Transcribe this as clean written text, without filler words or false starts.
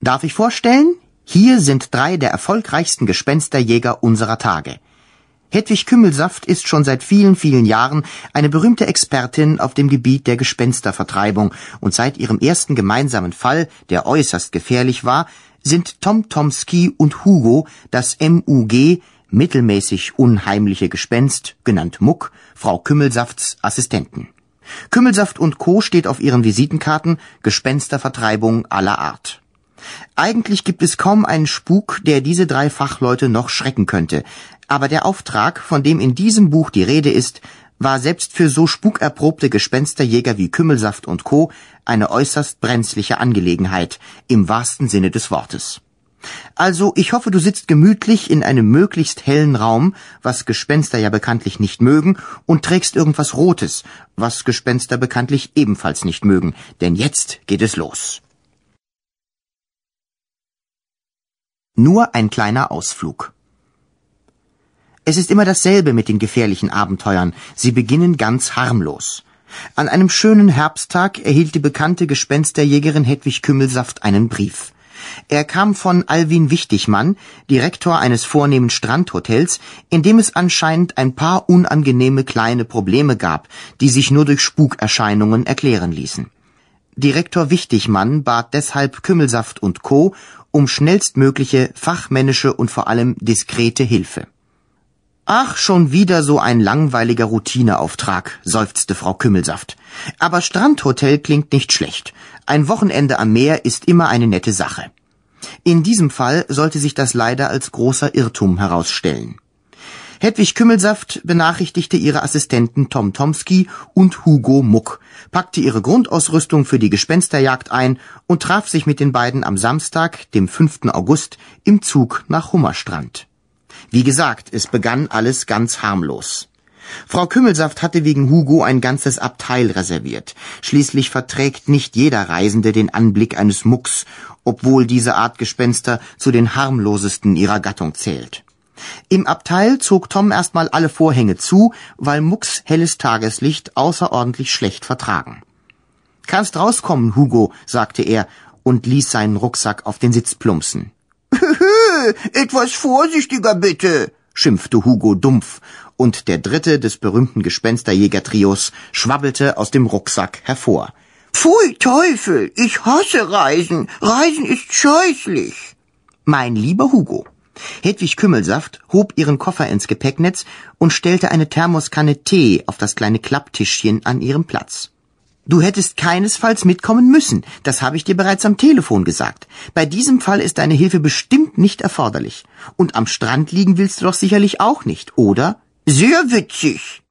Darf ich vorstellen? Hier sind 3 der erfolgreichsten Gespensterjäger unserer Tage. Hedwig Kümmelsaft ist schon seit vielen, vielen Jahren eine berühmte Expertin auf dem Gebiet der Gespenstervertreibung und seit ihrem ersten gemeinsamen Fall, der äußerst gefährlich war, sind Tom Tomski und Hugo das MUG, mittelmäßig unheimliche Gespenst, genannt Muck, Frau Kümmelsafts Assistenten. Kümmelsaft und Co. steht auf ihren Visitenkarten Gespenstervertreibung aller Art. Eigentlich gibt es kaum einen Spuk, der diese 3 Fachleute noch schrecken könnte, aber der Auftrag, von dem in diesem Buch die Rede ist, war selbst für so spukerprobte Gespensterjäger wie Kümmelsaft und Co. eine äußerst brenzliche Angelegenheit, im wahrsten Sinne des Wortes. Also, ich hoffe, du sitzt gemütlich in einem möglichst hellen Raum, was Gespenster ja bekanntlich nicht mögen, und trägst irgendwas Rotes, was Gespenster bekanntlich ebenfalls nicht mögen, denn jetzt geht es los. Nur ein kleiner Ausflug. Es ist immer dasselbe mit den gefährlichen Abenteuern. Sie beginnen ganz harmlos. An einem schönen Herbsttag erhielt die bekannte Gespensterjägerin Hedwig Kümmelsaft einen Brief. Er kam von Alwin Wichtigmann, Direktor eines vornehmen Strandhotels, in dem es anscheinend ein paar unangenehme kleine Probleme gab, die sich nur durch Spukerscheinungen erklären ließen. Direktor Wichtigmann bat deshalb Kümmelsaft und Co. um schnellstmögliche, fachmännische und vor allem diskrete Hilfe. »Ach, schon wieder so ein langweiliger Routineauftrag«, seufzte Frau Kümmelsaft. »Aber Strandhotel klingt nicht schlecht. Ein Wochenende am Meer ist immer eine nette Sache.« In diesem Fall sollte sich das leider als großer Irrtum herausstellen. Hedwig Kümmelsaft benachrichtigte ihre Assistenten Tom Tomski und Hugo Muck, packte ihre Grundausrüstung für die Gespensterjagd ein und traf sich mit den beiden am Samstag, dem 5. August, im Zug nach Hummerstrand. Wie gesagt, es begann alles ganz harmlos. Frau Kümmelsaft hatte wegen Hugo ein ganzes Abteil reserviert. Schließlich verträgt nicht jeder Reisende den Anblick eines Mucks, obwohl diese Art Gespenster zu den harmlosesten ihrer Gattung zählt. Im Abteil zog Tom erstmal alle Vorhänge zu, weil Mucks helles Tageslicht außerordentlich schlecht vertragen. »Kannst rauskommen, Hugo«, sagte er und ließ seinen Rucksack auf den Sitz plumpsen. »Etwas vorsichtiger bitte«, schimpfte Hugo dumpf, und der dritte des berühmten Gespensterjägertrios schwabbelte aus dem Rucksack hervor. »Pfui Teufel, ich hasse Reisen. Reisen ist scheußlich.« »Mein lieber Hugo«, Hedwig Kümmelsaft hob ihren Koffer ins Gepäcknetz und stellte eine Thermoskanne Tee auf das kleine Klapptischchen an ihrem Platz. »Du hättest keinesfalls mitkommen müssen, das habe ich dir bereits am Telefon gesagt. Bei diesem Fall ist deine Hilfe bestimmt nicht erforderlich. Und am Strand liegen willst du doch sicherlich auch nicht, oder?« »Sehr witzig«,